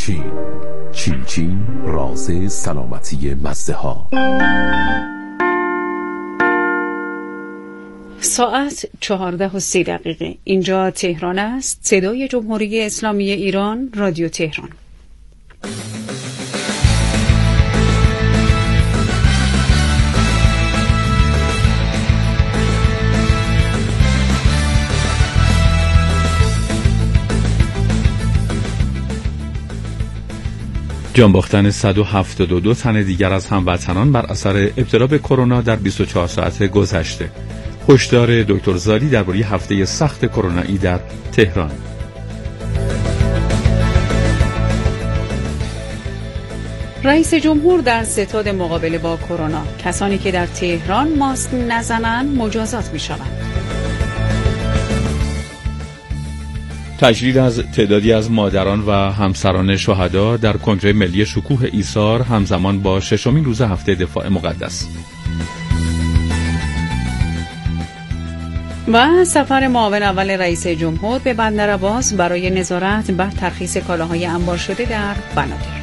چین راز سلامتی مزه ها. ساعت 14:30. اینجا تهران است. صدای جمهوری اسلامی ایران، رادیو تهران. جان باختن 172 تن دیگر از هموطنان بر اثر ابتلا به کرونا در 24 ساعت گذشته. هشدار دکتر زالی درباره هفته سخت کرونایی در تهران. رئیس جمهور در ستاد مقابله با کرونا: کسانی که در تهران ماسک نزنند مجازات می‌شوند. تجلیل از تعدادی از مادران و همسران شهدا در کنگره ملی شکوه ایثار همزمان با ششمین روز هفته دفاع مقدس. و سفر معاون اول رئیس جمهور به بندر عباس برای نظارت بر ترخیص کالاهای انبار شده در بنادر.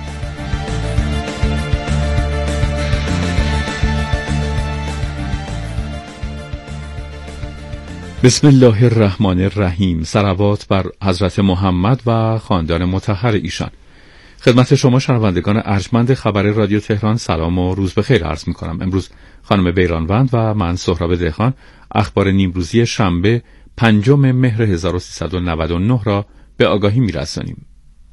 بسم الله الرحمن الرحیم. صلوات بر حضرت محمد و خاندان مطهر ایشان. خدمت شما شنوندگان ارجمند خبر رادیو تهران سلام و روز بخیر عرض می کنم. امروز خانم بیرانوند و من سهراب دهقان اخبار نیمروزی شنبه 5 مهر 1399 را به آگاهی می رسانیم.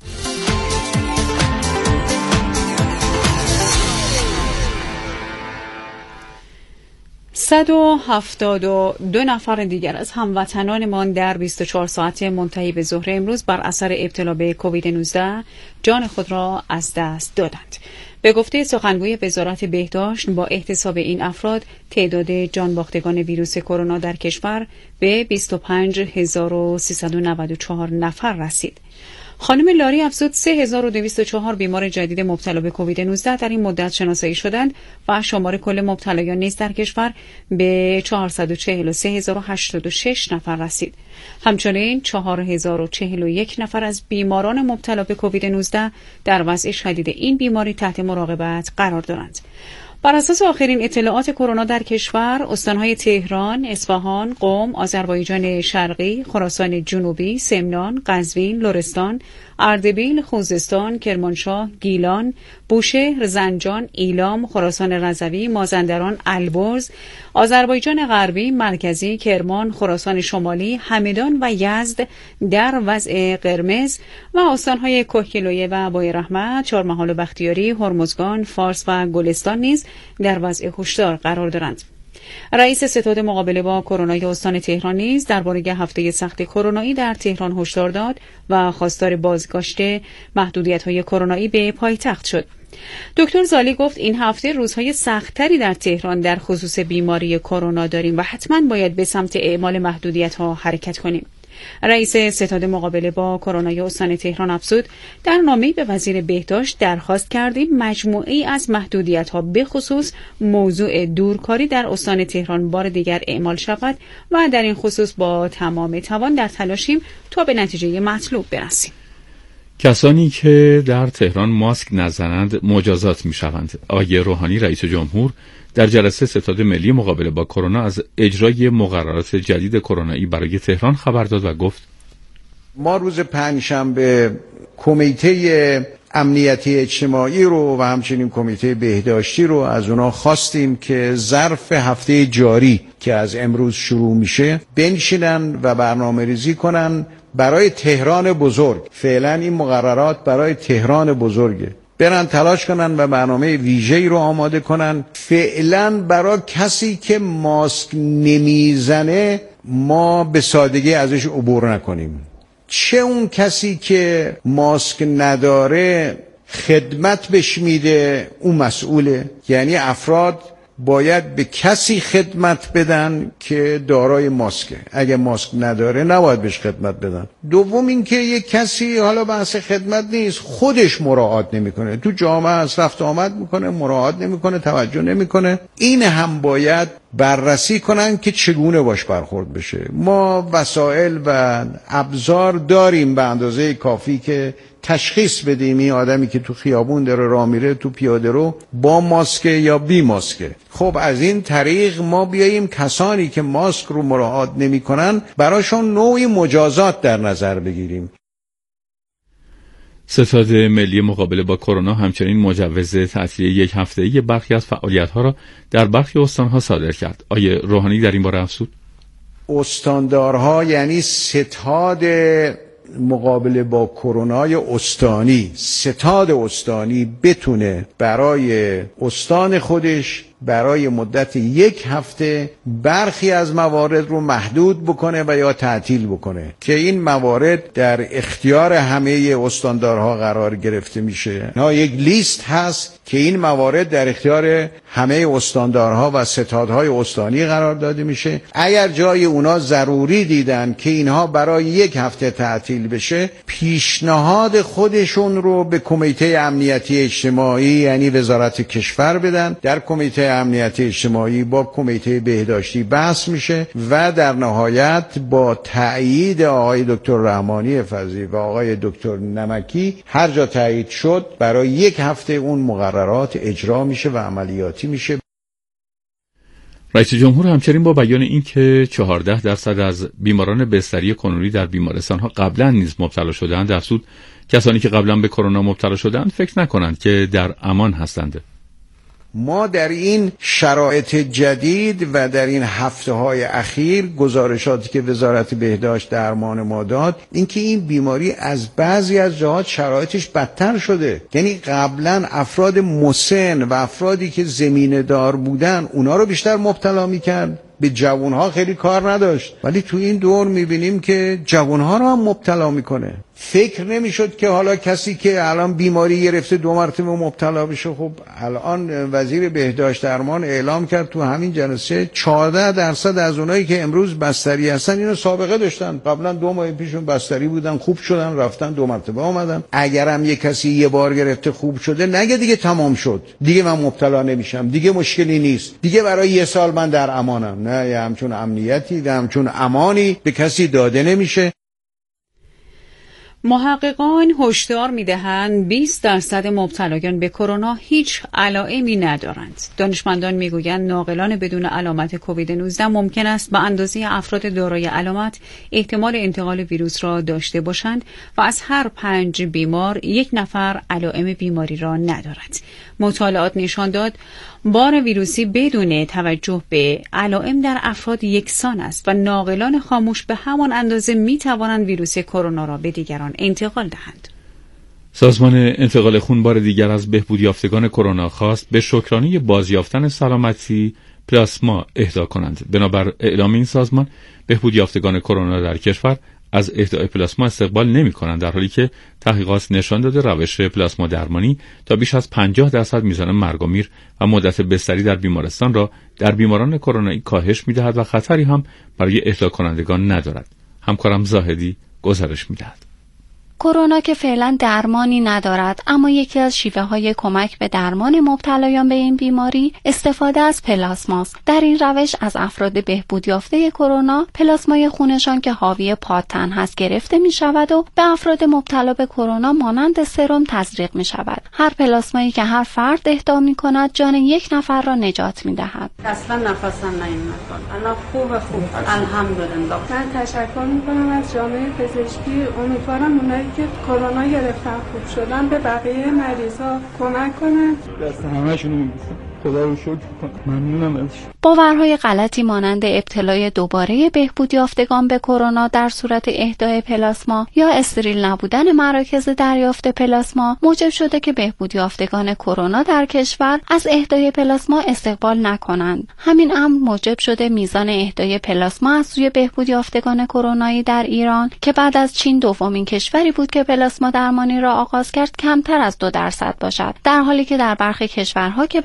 172 نفر دیگر از هموطنانمان در 24 ساعت منتهی به ظهر امروز بر اثر ابتلا به کووید 19 جان خود را از دست دادند. به گفته سخنگوی وزارت بهداشت، با احتساب این افراد تعداد جانباختگان ویروس کرونا در کشور به 25394 نفر رسید. خانم لاری افزود 3204 بیمار جدید مبتلا به کووید 19 در این مدت شناسایی شدند و شمار کل مبتلایان نیز در کشور به 443086 نفر رسید. همچنین 4041 نفر از بیماران مبتلا به کووید 19 در وضع شدید این بیماری تحت مراقبت قرار دارند. بر اساس آخرین اطلاعات کرونا در کشور، استانهای تهران، اصفهان، قم، آذربایجان شرقی، خراسان جنوبی، سمنان، قزوین، لرستان، اردبیل، خوزستان، کرمانشاه، گیلان، بوشهر، زنجان، ایلام، خراسان رضوی، مازندران، البرز، آذربایجان غربی، مرکزی، کرمان، خراسان شمالی، همدان و یزد در وضع قرمز و استانهای کهگیلویه و بویراحمد، چهارمحال و بختیاری، هرمزگان، فارس و گلستان نیز در وضع هشدار قرار دارند. رئیس ستاد مقابله با کرونا استان تهران نیز درباره هفته سخت کرونایی در تهران هشدار داد و خواستار بازگشت محدودیت‌های کرونایی به پایتخت شد. دکتر زالی گفت این هفته روزهای سخت‌تری در تهران در خصوص بیماری کرونا داریم و حتما باید به سمت اعمال محدودیت‌ها حرکت کنیم. رئیس ستاد مقابله با کرونا استان تهران افزود در نامه‌ای به وزیر بهداشت درخواست کردیم مجموعه‌ای از محدودیت‌ها به خصوص موضوع دورکاری در استان تهران بار دیگر اعمال شود و در این خصوص با تمام توان در تلاشیم تا به نتیجه مطلوب برسیم. کسانی که در تهران ماسک نزنند مجازات می‌شوند. آقای روحانی رئیس جمهور در جلسه ستاد ملی مقابله با کرونا از اجرای مقررات جدید کرونایی برای تهران خبر داد و گفت ما روز پنجشنبه کمیته امنیتی اجتماعی رو و همچنین کمیته بهداشتی رو از اونا خواستیم که ظرف هفته جاری که از امروز شروع میشه بنشینن و برنامه‌ریزی کنن برای تهران بزرگ. فعلا این مقررات برای تهران بزرگه، برن تلاش کنن و برنامه ویژه‌ای رو آماده کنن. فعلا برای کسی که ماسک نمیزنه ما به سادگی ازش عبور نکنیم، چه اون کسی که ماسک نداره خدمت بهش میده اون مسئوله. یعنی افراد باید به کسی خدمت بدن که دارای ماسکه، اگه ماسک نداره نباید بهش خدمت بدن. دوم اینکه یک کسی حالا بحث خدمت نیست، خودش مراعات نمیکنه، تو جامعه از رفت آمد میکنه، مراعات نمیکنه، توجه نمیکنه، این هم باید بررسی کنن که چگونه باش برخورد بشه. ما وسایل و ابزار داریم به اندازه کافی که تشخیص بدیم این آدمی که تو خیابون داره راه میره تو پیاده رو با ماسک یا بی ماسکه. خب از این طریق ما بیاییم کسانی که ماسک رو مراعات نمی‌کنن براشون نوعی مجازات در نظر بگیریم. ستاد ملی مقابله با کرونا همچنین مجوز تعطیلی 1 هفته‌ای برخی از فعالیت‌ها را در برخی استان‌ها صادر کرد. آیه روحانی در این باره افزود؟ استاندارها یعنی ستاد مقابله با کرونای استانی، ستاد استانی بتونه برای استان خودش برای مدت 1 هفته برخی از موارد رو محدود بکنه و یا تعطیل بکنه که این موارد در اختیار همه استاندارها قرار گرفته میشه. یک لیست هست که این موارد در اختیار همه استاندارها و ستادهای استانی قرار داده میشه. اگر جای اونا ضروری دیدن که اینها برای 1 هفته تعطیل بشه، پیشنهاد خودشون رو به کمیته امنیتی اجتماعی یعنی وزارت کشور بدن. در کمیته امنیتی اجتماعی با کمیته بهداشتی بحث میشه و در نهایت با تایید آقای دکتر رحمانی فضلی و آقای دکتر نمکی هر جا تایید شد برای 1 هفته اون مقررات اجرا میشه و عملیاتی میشه. رئیس جمهور همچنین با بیان این که 14% از بیماران بستری کنونی در بیمارستان‌ها قبلا نیز مبتلا شدند، افزود کسانی که قبلا به کرونا مبتلا شدند فکر نکنند که در امان هستند. ما در این شرایط جدید و در این هفته‌های اخیر گزارشاتی که وزارت بهداشت درمان ما داد اینکه این بیماری از بعضی از جهات شرایطش بدتر شده. یعنی قبلا افراد مسن و افرادی که زمینه دار بودن اونا رو بیشتر مبتلا می‌کرد، به جوانها خیلی کار نداشت، ولی تو این دور می‌بینیم که جوانها رو هم مبتلا می‌کنه. فکر نمی‌شد که حالا کسی که الان بیماری گرفته 2 مرتبه مبتلا بشه. خب الان وزیر بهداشت درمان اعلام کرد تو همین جلسه 14% از اونایی که امروز بستری هستن اینو سابقه داشتن، قبلا 2 ماه پیشون بستری بودن، خوب شدن، رفتن 2 مرتبه اومدن. اگرم یک کسی یه بار گرفته خوب شده نگه دیگه تمام شد، دیگه من مبتلا نمیشم، دیگه مشکلی نیست، دیگه برای 1 سال من در امانم. نه، همچون امنیتی و همچون امانی به کسی داده نمیشه. محققان هشدار می‌دهند 20% مبتلایان به کرونا هیچ علائمی ندارند. دانشمندان می‌گویند ناقلان بدون علامت کووید 19 ممکن است به اندازه افراد دارای علامت احتمال انتقال ویروس را داشته باشند و از هر 5 بیمار 1 نفر علائم بیماری را ندارد. مطالعات نشان داد بار ویروسی بدون توجه به علائم در افراد یکسان است و ناقلان خاموش به همان اندازه می توانند ویروس کرونا را به دیگران انتقال دهند. سازمان انتقال خون بار دیگر از بهبود یافتگان کرونا خواست به شکرانه بازیافتن سلامتی پلاسما اهدا کنند. بنابر اعلام این سازمان، بهبود یافتگان کرونا در کشور از اهدای پلاسما استقبال نمی کنند، در حالی که تحقیقات نشان داده روش پلاسما درمانی تا بیش از 50% میزان مرگ و میر و مدت بستری در بیمارستان را در بیماران کرونایی کاهش می دهد و خطری هم برای اهدا کنندگان ندارد. همکارم زاهدی گزارش می دهد. کرونا که فعلا درمانی ندارد، اما یکی از شیوه‌های کمک به درمان مبتلایان به این بیماری استفاده از پلاسماست. در این روش از افراد بهبود یافته کرونا پلاسمای خونشان که حاوی پادتن هست گرفته می شود و به افراد مبتلا به کرونا مانند سرم تزریق می شود. هر پلاسمایی که هر فرد اهدا می کند جان 1 نفر را نجات می دهد. اصلا نفسم نمیاد. الان خوب الحمدلله. من تشکر می کنم از جامعه پزشکی. امیدوارم اونایی که کرونا گرفتن خوب شدن به بقیه مریضا کمک کنن. دست همه‌شون رو می‌بوسم. خدا رو شکر کنم. ممنونم ازش. باورهای غلطی مانند ابتلای دوباره بهبود یافتگان به کرونا در صورت اهدای پلاسما یا استریل نبودن مراکز دریافت پلاسما موجب شده که بهبود یافتگان کرونا در کشور از اهدای پلاسما استقبال نکنند. همین امر موجب شده میزان اهدای پلاسما از سوی بهبود یافتگان کرونایی در ایران که بعد از چین دومین کشوری بود که پلاسما درمانی را آغاز کرد کمتر از 2% باشد، در حالی که در برخی کشورها که بعد از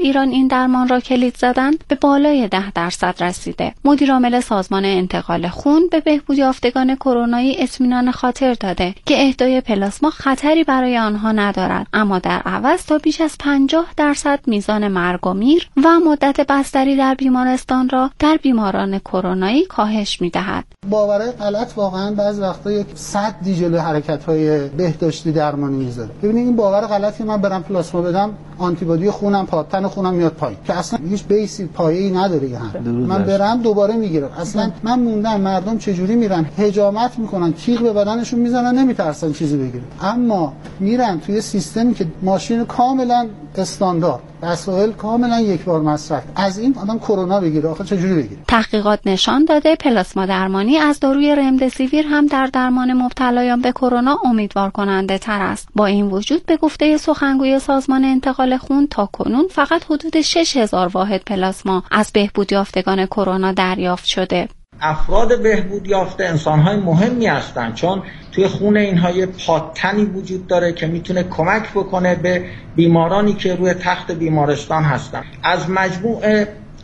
ایران این درمان را کلید زدند به بالای 10% رسیده. مدیرعامل سازمان انتقال خون به بهبود یافتگان کرونایی اطمینان خاطر داده که اهدای پلاسما خطری برای آنها ندارد، اما در عوض تا بیش از 50% میزان مرگ و میر و مدت بستری در بیمارستان را در بیماران کرونایی کاهش می‌دهد. باورهای غلط واقعا بعضی وقتا یک سدی جلوی حرکت‌های بهداشتی درمانی میذاره. ببینید این باور غلطی من برم پلاسما بدم آنتیبادی خونم پاتن خونم میاد پایین که اصلا هیچ بیسی پایه‌ای نداره. من برم دوباره میگیرم. اصلا من موندم مردم چجوری میرن هجامت میکنن، تیغ به بدنشون میزنن، نمیترسن چیزی بگیرن، اما میرن توی سیستمی که ماشین کاملا استاندارد، وسایل کاملا یک بار مصرف، از این آدم کرونا بگیره. آخه چجوری بگیره؟ تحقیقات نشان داده پلاسما درمانی از داروی رمدسیویر هم در درمان مبتلایان به کرونا امیدوار کننده تر است. با این وجود به گفته سخنگوی سازمان انتقال خون تاکنون فقط حدود 6000 واحد پلاسما از بهبود یافتگان کرونا دریافت شده. افراد بهبود یافته انسان‌های مهمی هستند، چون توی خون اینها یه پادتنی وجود داره که میتونه کمک بکنه به بیمارانی که روی تخت بیمارستان هستن. از مجموع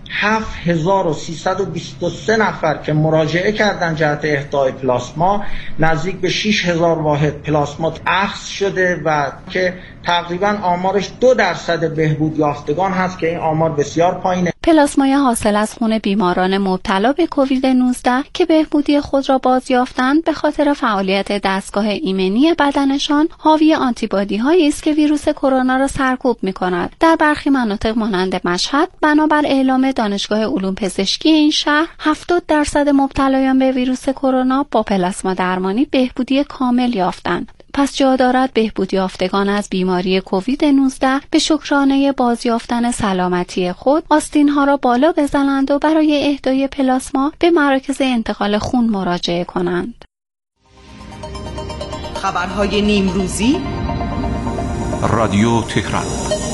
7323 نفر که مراجعه کردن جهت اهدای پلاسما، نزدیک به 6000 واحد پلاسما اخذ شده و که تقریبا آمارش 2% بهبود یافتگان هست که این آمار بسیار پایینه. پلاسمای حاصل از خون بیماران مبتلا به کووید 19 که بهبودی خود را بازیافتند به خاطر فعالیت دستگاه ایمنی بدنشان حاوی آنتیبادی هایی است که ویروس کرونا را سرکوب می‌کند. در برخی مناطق مانند مشهد بنابر اعلام دانشگاه علوم پزشکی این شهر 70% مبتلایان به ویروس کرونا با پلاسما درمانی بهبودی کامل یافتند. پس جا دارد بهبود یافتگان از بیماری کووید 19 به شکرانه بازیافتن سلامتی خود آستین‌ها را بالا بزنند و برای اهدای پلاسما به مراکز انتقال خون مراجعه کنند. خبرهای نیمروزی رادیو تهران.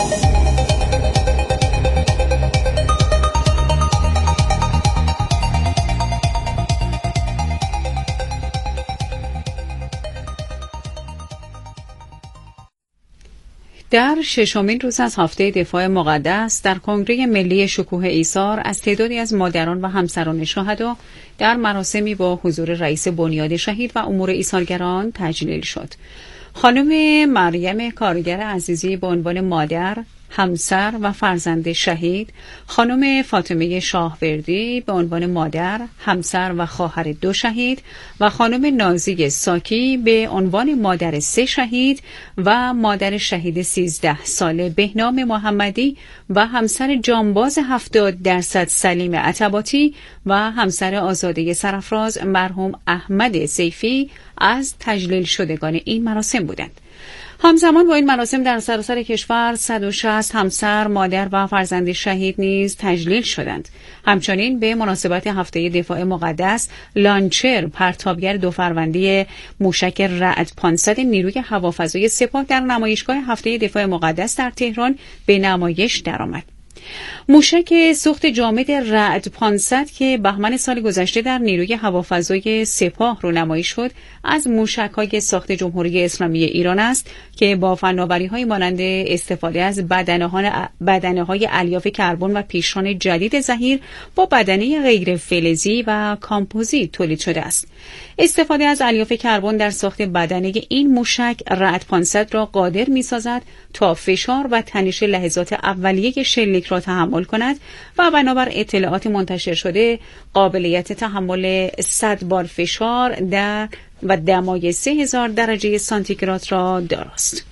در ششمین روز از هفته دفاع مقدس در کنگره ملی شکوه ایثار از تعدادی از مادران و همسران شهدا در مراسمی با حضور رئیس بنیاد شهید و امور ایثارگران تجلیل شد. خانم مریم کارگر عزیزی به عنوان مادر، همسر و فرزند شهید، خانم فاطمه شاهوردی به عنوان مادر، همسر و خواهر 2 شهید و خانم نازی ساکی به عنوان مادر 3 شهید و مادر شهید 13 ساله بهنام محمدی و همسر جانباز 70% سلیم عتباتی و همسر آزاده سرافراز مرحوم احمد سیفی از تجلیل شدگان این مراسم بودند. همزمان با این مراسم در سراسر کشور 160 همسر، مادر و فرزند شهید نیز تجلیل شدند. همچنین به مناسبت هفته دفاع مقدس لانچر پرتابگر 2 فروندی موشک رعد 500 نیروی هوافضای سپاه در نمایشگاه هفته دفاع مقدس در تهران به نمایش درآمد. موشک سوخت جامد رعد 500 که بهمن سال گذشته در نیروی هوافضای سپاه رونمایی شد، از موشک‌های ساخت جمهوری اسلامی ایران است که با فناوری‌های مانند استفاده از بدنه‌های الیاف کربن و پیشران جدید ظهیر با بدنه غیر فلزی و کامپوزیت تولید شده است. استفاده از الیاف کربن در ساخت بدنه این موشک رعد 500 را قادر می‌سازد تا فشار و تنش لحظات اولیه شلیک را تحمل کند و بنابر اطلاعات منتشر شده قابلیت تحمل 100 بار فشار در و دمای 3000 درجه سانتیگراد را دارست.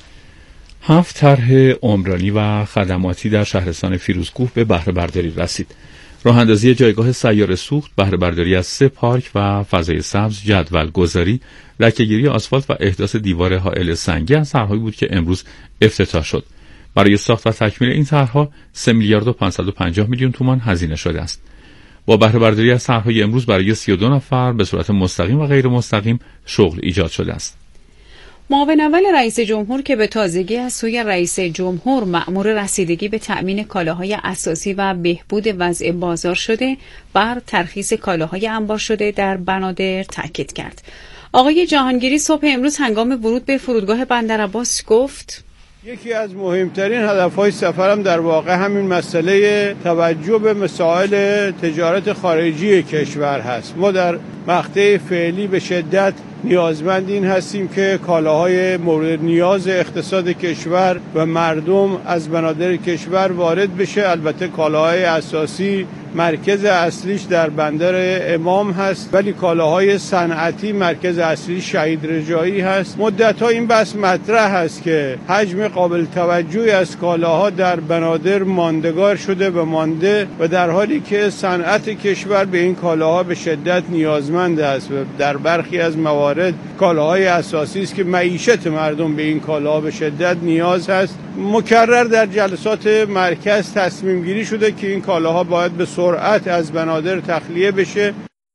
7 طرح عمرانی و خدماتی در شهرستان فیروزکوه به بهره برداری رسید. راه اندازی جایگاه سیاره سوخت، بهره برداری از 3 پارک و فضای سبز، جدول گذاری، لکه‌گیری آسفالت و احداث دیوار حائل سنگی از طرح‌هایی بود که امروز افتتاح شد. برای ساخت و تکمیل این طرح‌ها 3 میلیارد و 550 میلیون تومان هزینه شده است. با بهره برداری از طرح‌های امروز برای 32 نفر به صورت مستقیم و غیر مستقیم شغل ایجاد شده است. معاون اول رئیس جمهور که به تازگی از سوی رئیس جمهور مأمور رسیدگی به تأمین کالاهای اساسی و بهبود وضع بازار شده، بر ترخیص کالاهای انبار شده در بنادر تاکید کرد. آقای جهانگیری صبح امروز هنگام ورود به فرودگاه بندرعباس گفت: یکی از مهمترین هدف‌های سفرم در واقع همین مسئله توجه به مسائل تجارت خارجی کشور هست. ما در مقطع فعلی به شدت نیازمند این هستیم که کالاهای مورد نیاز اقتصاد کشور و مردم از بنادر کشور وارد بشه. البته کالاهای اساسی مرکز اصلیش در بندر امام هست، ولی کالاهای صنعتی مرکز اصلی شهید رجایی هست. مدت‌ها این بحث مطرح هست که حجم قابل توجهی از کالاها در بنادر ماندگار شده و مانده و در حالی که صنعت کشور به این کالاها به شدت نیازمند است و در برخی از موارد کالاهای اساسی است که معیشت مردم به این کالاها به شدت نیاز هست. مکرر در جلسات مرکز تصمیم گیری شده که این کالاها باید به سرعت از بنادر تخلیه بشه.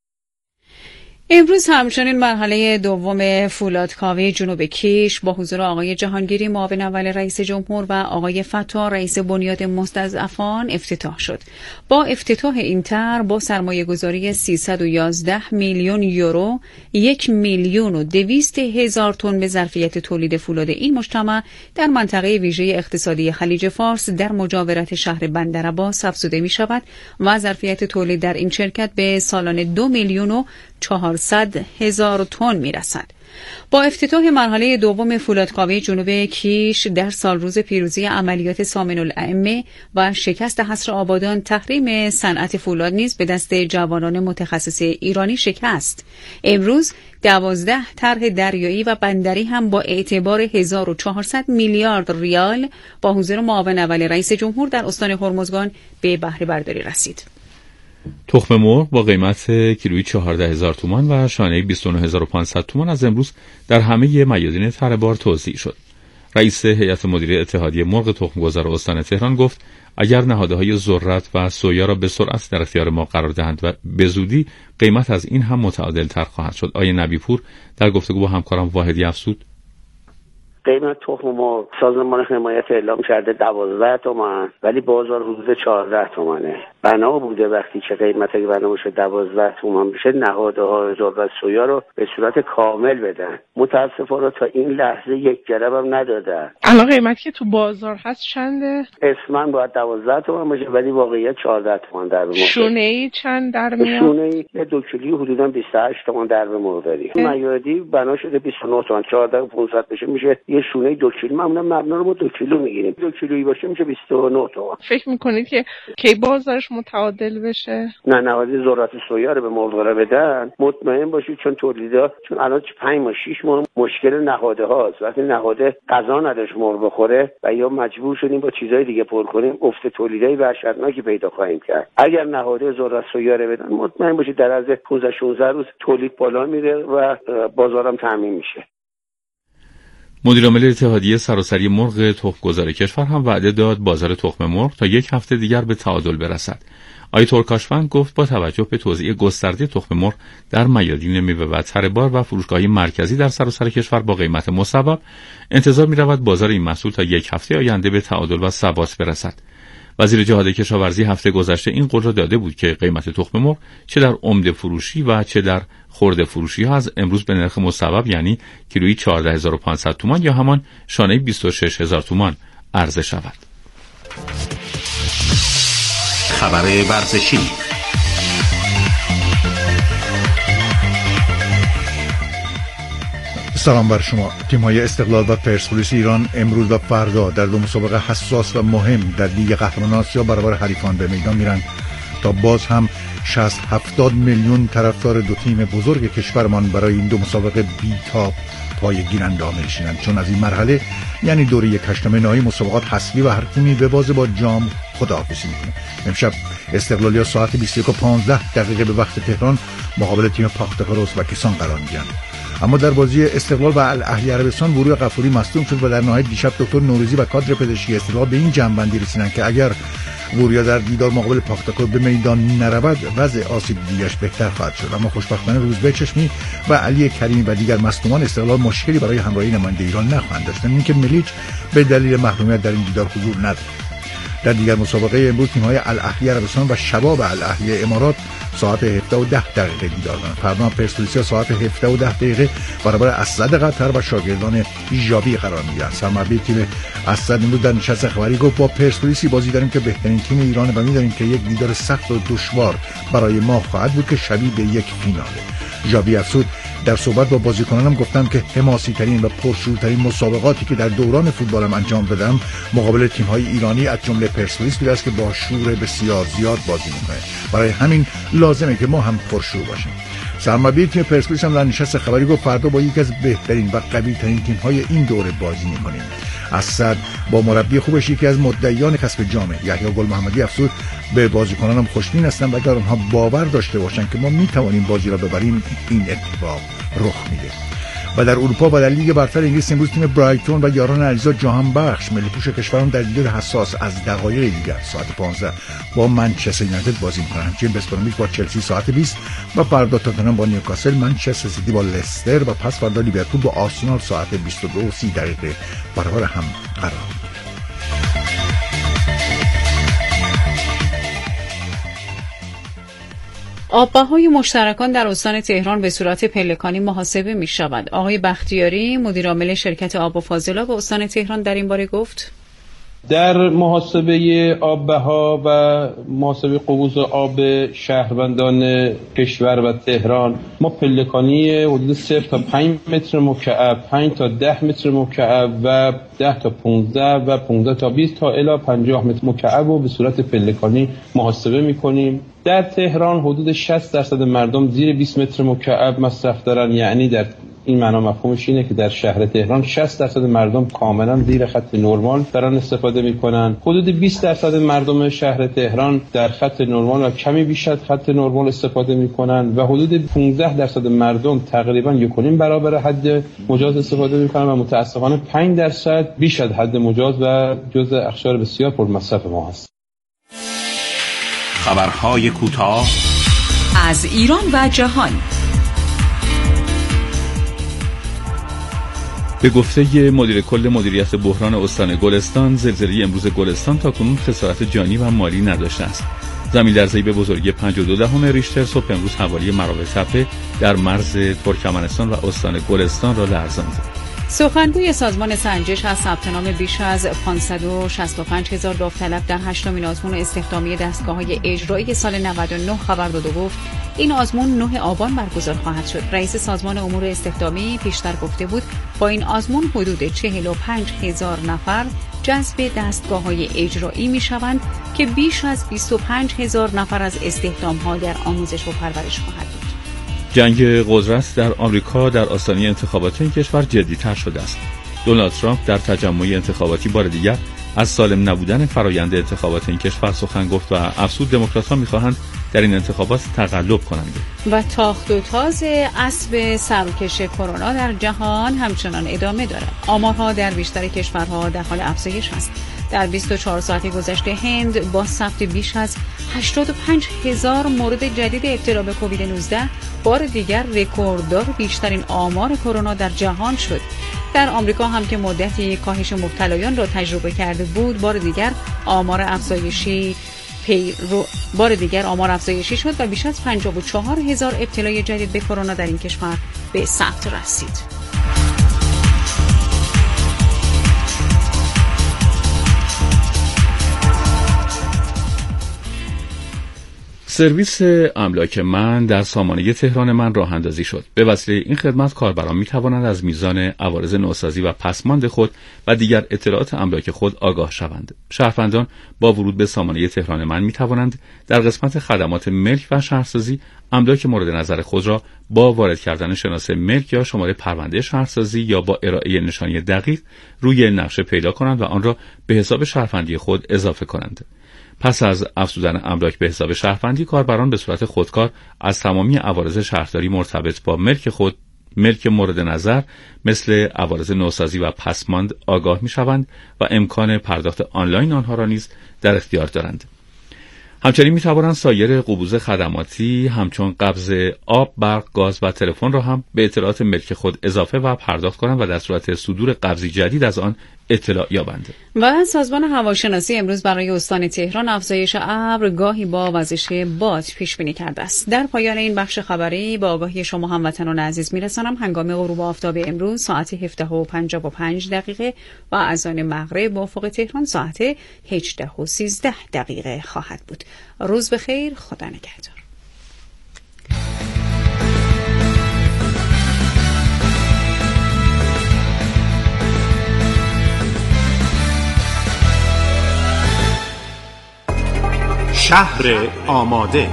امروز همچنین مرحله دوم فولادکاوی جنوب کیش با حضور آقای جهانگیری معاون اول رئیس جمهور و آقای فتا رئیس بنیاد مستضعفان افتتاح شد. با افتتاح این طرح با سرمایه‌گذاری 311 میلیون یورو 1,200,000 تن به ظرفیت تولید فولاد این مجتمع در منطقه ویژه اقتصادی خلیج فارس در مجاورت شهر بندرعباس افزوده می شود و ظرفیت تولید در این شرکت به سالانه 2,400,000 تن میرسد. با افتتاح مرحله دوم فولادکاوی جنوب کیش در سال روز پیروزی عملیات سامن الائمه و شکست حصر آبادان، تحریم صنعت فولاد نیز به دست جوانان متخصص ایرانی شکست. امروز 12 طرح دریایی و بندری هم با اعتبار 1400 میلیارد ریال با حضور معاون اول رئیس جمهور در استان هرمزگان به بهره برداری رسید. تخم مرغ با قیمت کیلویی 14,000 تومان و شانه‌ای 29,500 تومان از امروز در همه میادین طرح بار توزیع شد. رئیس هیئت مدیره اتحادیه مرغ تخم‌گذار استان تهران گفت اگر نهادهای ذرت و سویا را به سرعت در اختیار ما قرار دهند و به زودی قیمت از این هم متعادل تر خواهد شد. آقای نبیپور در گفتگو با همکارم واحدی افزود قیمت تخم مرغ سازمان حمایت اعلام کرده 12 تومان ولی بازار حدود 14 تومانه. بنا بوده وقتی که قیمت برنامه شد 12 تومان بشه نهادهای ذرت سویا رو به صورت کامل بدن. متاسفانه تا این لحظه یک جرب هم ندادن. الان قیمتی که تو بازار هست چنده؟ اسماً باید 12 تومان باشه ولی واقعیت 14 تومان در به مرغ. شونه‌ای چند در میاد؟ شونه‌ای 2 کیلویی حدوداً 28 تومان در به مرغ داریم. میادی بنا شده 29 تومان 14,500 بشه میشه یه شونه 2 کیلو. معمولا مبنا رو ما 2 کیلو میگیریم. 2 کیلویی باشه میشه 29 تومان. فکر میکنید که کی بازارش متعادل بشه؟ نه نهاد ذرت سویا رو به مرغدارا بدن مطمئن باشید چون تولیدا چون الان 5 ماه 6 ماه مشکل نهاده هاست. وقتی نهاده غذا نداشت مرغ بخوره و یا مجبور شدیم با چیزای دیگه پر کنیم افت تولیدای وحشتناکی پیدا خواهیم کرد. اگر نهاد ذرت سویا رو بدن مطمئن باشید در از 15 16 روز تولید بالا میره و بازارم تامین میشه. مدیر عامل اتحادیه سراسری مرغ تخم‌گذار کشور هم وعده داد بازار تخم مرغ تا یک هفته دیگر به تعادل برسد. آقای ترکاشفند گفت با توجه به توزیع گسترده تخم مرغ در میادین میوه و طرح بار و فروشگاه‌های مرکزی در سراسر کشور با قیمت مصوب انتظار می‌رود بازار این محصول تا یک هفته آینده به تعادل و ثبات برسد. وزیر جهاد کشاورزی هفته گذشته این قول را داده بود که قیمت تخم مرغ چه در عمده فروشی و چه در خرده فروشی ها از امروز به نرخ مصوب یعنی کیلویی 14,500 تومان یا همان شانه 26,000 تومان عرضه شود. خبر ورزشی. سلام بر شما. تیم‌های استقلال و پرسپولیس ایران امروز و فردا در دو مسابقه حساس و مهم در لیگ قهرمانان آسیا برابر حریفان به میدان میرن تا باز هم 60-70 میلیون طرفدار دو تیم بزرگ کشورمان برای این دو مسابقه بی‌تاب پای گیرنده ها می‌نشینند، چون از این مرحله یعنی دوره 8 نهایی مسابقات حذفی و هر تیمی به بازی با جام خداحافظی می‌کنه. امشب استقلالیا ساعت 21:15 به وقت تهران مقابل تیم پاختکار ازبکستان قرار می‌گیرند. اما در بازی استقلال و الاهلی عربستان ورود غفوری مصدوم شد و در نهایت دیشب دکتر نوروزی و کادر پزشکی استقلال به این جمع‌بندی رسیدند که اگر وریا در دیدار مقابل پاختکار به میدان نرود وضع آسیب دیگش بهتر خواهد شد. اما خوشبختانه روزبه چشمی و علی کریمی و دیگر مصدومان استقلال مشکلی برای همراهی نماینده ایران نخواهند داشت، اینکه ملیچ به دلیل محرومیت در این دیدار حضور ندارد. در دیگر مسابقه امروز تیم‌های الاهلی عربستان و شباب الاهلی امارات ساعت 17:10 دیدار دارند. فردا پرسپولیس ساعت 17:10 برابر اسد قطر و شاگردان ژاوی قرار میگیرند. سرمربی تیم اسد امروز در نشست خبری گفت با پرسپولیس بازی داریم که بهترین تیم ایرانه و می‌دانیم که یک دیدار سخت و دشوار برای ما خواهد بود که شبیه به یک فیناله. ژاوی افزود در صحبت با بازیکنانم گفتم که حماسی ترین و پرشورترین مسابقاتی که در دوران فوتبالم انجام دادم مقابل تیم‌های ایرانی از جمله پرسپولیس بوده است که با شور بسیار زیاد بازی می‌کنه. برای همین لازمه که ما هم پرشور باشیم. سرمربی تیم پرسپولیس هم در نشست خبری گفت فردا با یکی از بهترین و قوی‌ترین تیم‌های این دوره بازی می‌کنیم. اسد با مربی خوبش یکی از مدعیان کسب جام یحیی گل محمدی افزود به بازیکنانم خوشبین هستم و اگر آنها باور داشته باشند که ما می‌توانیم بازی را ببریم این اتفاق رخ میده. و در اروپا و در لیگ برتر انگلیس امروز تیم برایتون و یاران علیزاده جهان بخش ملی پوش کشوران در دیدار حساس از دقایق دیگر ساعت 15 با منچستر یونایتد بازی می‌کنند. همچنین بسپرمیک با چلسی ساعت 20 و فردا تاتنهام با نیوکاسل، منچستر سیتی با لستر و پس فردا لیورپول با آرسنال ساعت 22:30 برابر هم قرار می‌گیرند. آب‌بهای مشترکان در استان تهران به صورت پلکانی محاسبه می‌شود. آقای بختیاری مدیرعامل شرکت آب و فاضلاب استان تهران در این باره گفت: در محاسبه آب‌بها و محاسبه قبوز آب شهروندان کشور و تهران ما پلکانی حدود 0 تا 5 متر مکعب، 5 تا 10 متر مکعب و 10 تا 15 و 15 تا 20 تا الی 50 متر مکعب رو به صورت پلکانی محاسبه می‌کنیم. در تهران حدود 60% مردم زیر 20 متر مکعب مصرف دارن، یعنی در این معنا مفهومش اینه که در شهر تهران 60% مردم کاملا زیر خط نرمال دارن استفاده میکنن. حدود 20% مردم شهر تهران در خط نرمال و کمی بیش از خط نرمال استفاده میکنن و حدود 15% مردم تقریبا 1.5 برابر حد مجاز استفاده میکنن و متاسفانه 5% بیش از حد مجاز و جزء اقشار بسیار پرمصرف ما هست. خبرهای کوتاه از ایران و جهان. به گفته مدیر کل مدیریت بحران استان گلستان، زلزله امروز گلستان تاکنون خسارت جانی و مالی نداشته است. زمین‌لرزه‌ای به بزرگی 5.2 ریشتر صبح امروز حوالی مراغه تپه در مرز ترکمنستان و استان گلستان را لرزاند. سخنگوی سازمان سنجش از ثبت نام بیش از 565,000 داوطلب در 8مین آزمون استخدامی دستگاه‌های اجرایی سال 99 خبر داد و گفت این آزمون 9 آبان برگزار خواهد شد. رئیس سازمان امور استخدامی پیشتر گفته بود با این آزمون حدود 45,000 نفر جذب دستگاه‌های اجرایی می‌شوند که بیش از 25,000 نفر از استخدام‌ها در آموزش و پرورش خواهد بود. جنگ قدرت در آمریکا در آستانه انتخابات این کشور جدی‌تر شده است. دونالد ترامپ در تجمع انتخاباتی بار دیگر از سالم نبودن فرایند انتخابات این کشور سخن گفت و افزود دموکرات‌ها می‌خواهند در این انتخابات تقلب کنند. و تاخت و تاز اسب سرکش کرونا در جهان همچنان ادامه دارد. آمارها در بیشتر کشورها در حال افزایش است. در 24 ساعت گذشته هند با ثبت بیش از 85,000 مورد جدید ابتلا به کووید 19 بار دیگر رکورددار بیشترین آمار کرونا در جهان شد. در آمریکا هم که مدتی کاهش مبتلایان را تجربه کرده بود، بار دیگر آمار افزایشی شد و بیش از 54,000 ابتلای جدید به کرونا در این کشور به ثبت رسید. سرویس املاک من در سامانه تهران من راه اندازی شد. به وسیله این خدمت کاربران می توانند از میزان عوارض نوسازی و پسماند خود و دیگر اطلاعات املاک خود آگاه شوند. شهروندان با ورود به سامانه تهران من می توانند در قسمت خدمات ملک و شهرسازی املاک مورد نظر خود را با وارد کردن شناسه ملک یا شماره پرونده شهرسازی یا با ارائه نشانی دقیق روی نقشه پیدا کنند و آن را به حساب شهروندی خود اضافه کنند. پس از افزودن املاک به حساب شهروندی، کاربران به صورت خودکار از تمامی عوارض شهرداری مرتبط با ملک مورد نظر مثل عوارض نوسازی و پسماند آگاه می‌شوند و امکان پرداخت آنلاین آنها را نیز در اختیار دارند. همچنین می‌توانند سایر قبوز خدماتی همچون قبض آب، برق، گاز و تلفن را هم به اطلاعات ملک خود اضافه و پرداخت کنند و در صورت صدور قبضی جدید از آن اطلاع یابنده. و سازمان هواشناسی امروز برای استان تهران افزایش ابر گاهی با وزش باد پیش بینی کرده است. در پایان این بخش خبری با آگاهی شما هموطنان عزیز میرسانم هنگام غروب آفتاب امروز ساعت 17:55 و اذان مغرب موافق تهران ساعت 18:13 خواهد بود. روز بخیر، خدا نگهدار. شهر آماده.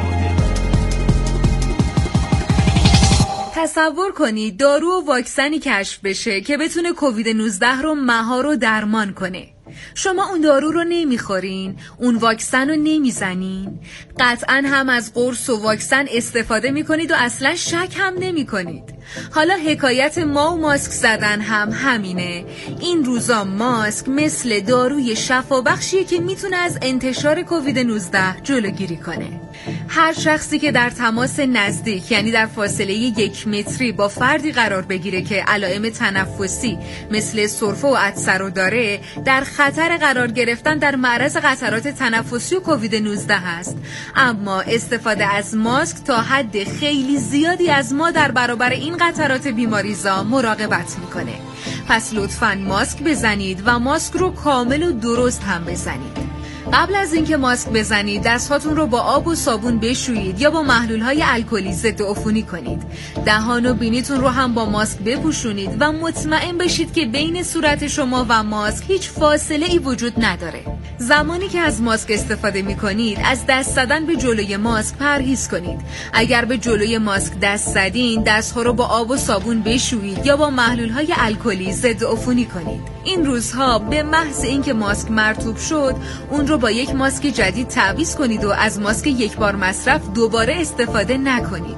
تصور کنید دارو و واکسنی کشف بشه که بتونه کووید 19 رو مهار و درمان کنه. شما اون دارو رو نمیخورین، اون واکسن رو نمیزنین، قطعاً هم از قرص و واکسن استفاده میکنید و اصلا شک هم نمیکنید. حالا حکایت ما و ماسک زدن هم همینه. این روزا ماسک مثل داروی شفابخشیه که میتونه از انتشار کووید 19 جلوگیری کنه. هر شخصی که در تماس نزدیک، یعنی در فاصله 1 متری با فردی قرار بگیره که علائم تنفسی مثل سرفه و عطسه رو داره، در خطر قرار گرفتن در معرض قطرات تنفسی و کووید 19 هست. اما استفاده از ماسک تا حد خیلی زیادی از ما در برابر این قطرات بیماریزا مراقبت میکنه. پس لطفاً ماسک بزنید و ماسک رو کامل و درست هم بزنید. قبل از اینکه ماسک بزنید دستهاتون رو با آب و صابون بشویید یا با محلول‌های الکلی ضد عفونی کنید. دهان و بینیتون رو هم با ماسک بپوشونید و مطمئن بشید که بین صورت شما و ماسک هیچ فاصله‌ای وجود نداره. زمانی که از ماسک استفاده می‌کنید از دست زدن به جلوی ماسک پرهیز کنید. اگر به جلوی ماسک دست زدین دست‌ها رو با آب و صابون بشویید یا با محلول‌های الکلی ضد عفونی کنید. این روزها به محض اینکه ماسک مرطوب شد اون رو با یک ماسک جدید تعویض کنید و از ماسک یک بار مصرف دوباره استفاده نکنید.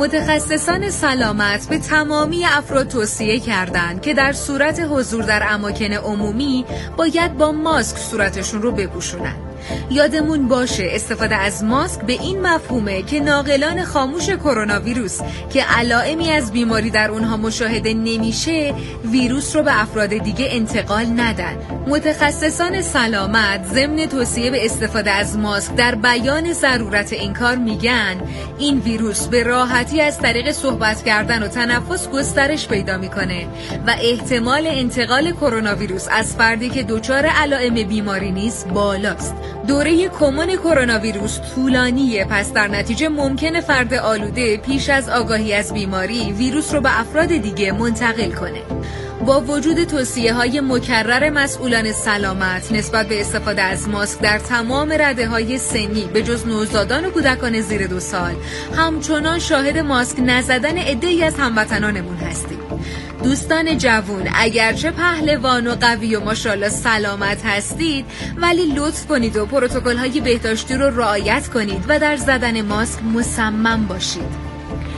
متخصصان سلامت به تمامی افراد توصیه کردند که در صورت حضور در اماکن عمومی باید با ماسک صورتشون رو بپوشونن. یادمون باشه استفاده از ماسک به این مفهومه که ناقلان خاموش کرونا ویروس که علائمی از بیماری در اونها مشاهده نمیشه ویروس رو به افراد دیگه انتقال ندن. متخصصان سلامت ضمن توصیه به استفاده از ماسک در بیان ضرورت این کار میگن این ویروس به راحتی از طریق صحبت کردن و تنفس گسترش پیدا میکنه و احتمال انتقال کرونا ویروس از فردی که دچار علائم بیماری نیست بالاست. دوره کمون کرونا ویروس طولانیه، پس در نتیجه ممکنه فرد آلوده پیش از آگاهی از بیماری ویروس رو به افراد دیگه منتقل کنه. با وجود توصیه‌های مکرر مسئولان سلامت نسبت به استفاده از ماسک در تمام رده‌های سنی به جز نوزادان و کودکان زیر 2 سال، همچنان شاهد ماسک نزدن عده‌ای از هموطنانمون هستیم. دوستان جوون، اگرچه پهلوان و قوی و ماشاءالله سلامت هستید، ولی لطف کنید و پروتکل‌های بهداشتی رو رعایت کنید و در زدن ماسک مصمم باشید.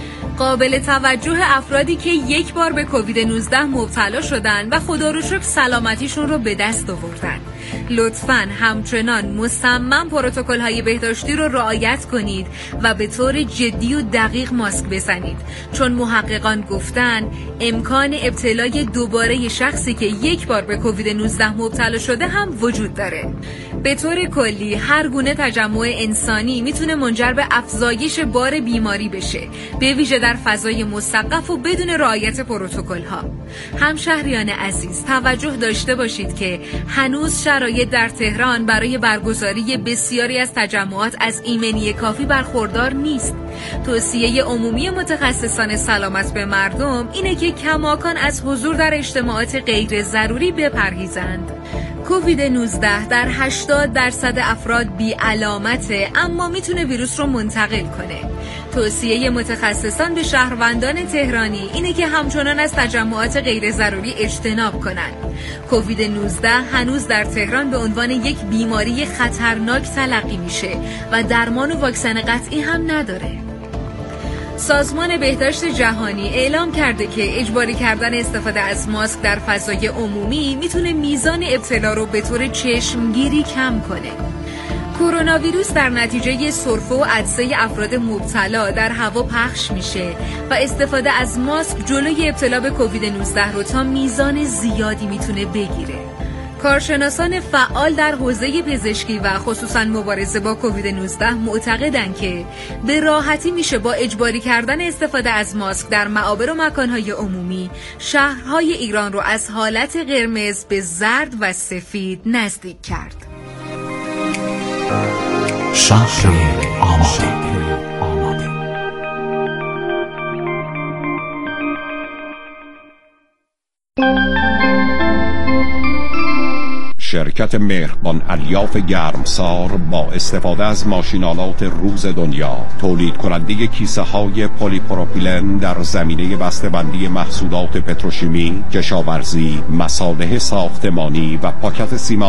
قابل توجه افرادی که یک بار به کووید 19 مبتلا شدن و خدا رو شکر سلامتیشون رو به دست آوردن. لطفاً همچنان مصمم پروتکل‌های بهداشتی رو رعایت کنید و به طور جدی و دقیق ماسک بزنید، چون محققان گفتن امکان ابتلای دوباره شخصی که یک بار به کووید 19 مبتلا شده هم وجود داره. به طور کلی هر گونه تجمع انسانی میتونه منجر به افزایش بار بیماری بشه، به ویژه در فضای مصقف و بدون رعایت پروتکل‌ها. همشهریان عزیز، توجه داشته باشید که هنوز شرایط در تهران برای برگزاری بسیاری از تجمعات از ایمنی کافی برخوردار نیست. توصیه عمومی متخصصان سلامت به مردم اینه که کماکان از حضور در اجتماعات غیر ضروری بپرهیزند. کووید 19 در 80% افراد بی علامته، اما میتونه ویروس رو منتقل کنه. توصیه متخصصان به شهروندان تهرانی اینه که همچنان از تجمعات غیر ضروری اجتناب کنند. کووید 19 هنوز در تهران به عنوان یک بیماری خطرناک تلقی میشه و درمان و واکسن قطعی هم نداره. سازمان بهداشت جهانی اعلام کرده که اجباری کردن استفاده از ماسک در فضای عمومی میتونه میزان ابتلا رو به طور چشمگیری کم کنه. کرونا ویروس در نتیجه سرفه و عطسه افراد مبتلا در هوا پخش میشه و استفاده از ماسک جلوی ابتلا به کووید 19 رو تا میزان زیادی میتونه بگیره. کارشناسان فعال در حوزه پزشکی و خصوصاً مبارزه با کووید 19 معتقدند که به راحتی میشه با اجباری کردن استفاده از ماسک در معابر و مکانهای عمومی شهرهای ایران رو از حالت قرمز به زرد و سفید نزدیک کرد. شهر آماده. شرکت مهربان الیاف گرمسار با استفاده از ماشین‌آلات روز دنیا تولید کننده کیسه های پلی پروپیلن در زمینه بسته‌بندی محصولات پتروشیمی، کشاورزی، مصالح ساختمانی و پاکت سیمان